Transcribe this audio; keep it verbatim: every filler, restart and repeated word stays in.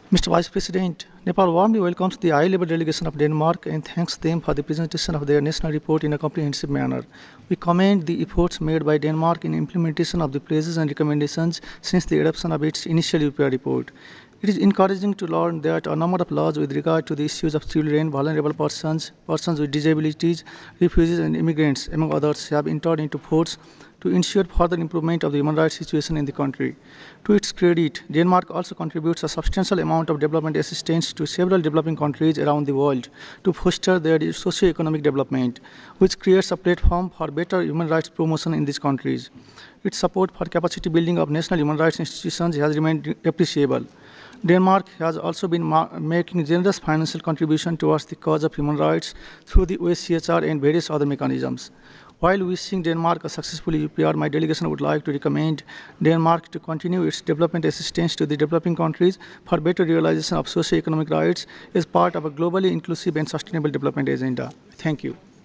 Mister Vice President, Nepal warmly welcomes the high-level delegation of Denmark and thanks them for the presentation of their national report in a comprehensive manner. We commend the efforts made by Denmark in implementation of the pledges and recommendations since the adoption of its initial U P R report. It is encouraging to learn that a number of laws with regard to the issues of children, vulnerable persons, persons with disabilities, refugees and immigrants, among others, have entered into force to ensure further improvement of the human rights situation in the country. To its credit, Denmark also contributes a substantial amount of development assistance to several developing countries around the world to foster their socio-economic development, which creates a platform for better human rights promotion in these countries. Its support for capacity building of national human rights institutions has remained appreciable. Denmark has also been making generous financial contribution towards the cause of human rights through the O S C H R and various other mechanisms. While wishing Denmark a successful U P R, my delegation would like to recommend Denmark to continue its development assistance to the developing countries for better realization of socio-economic rights as part of a globally inclusive and sustainable development agenda. Thank you.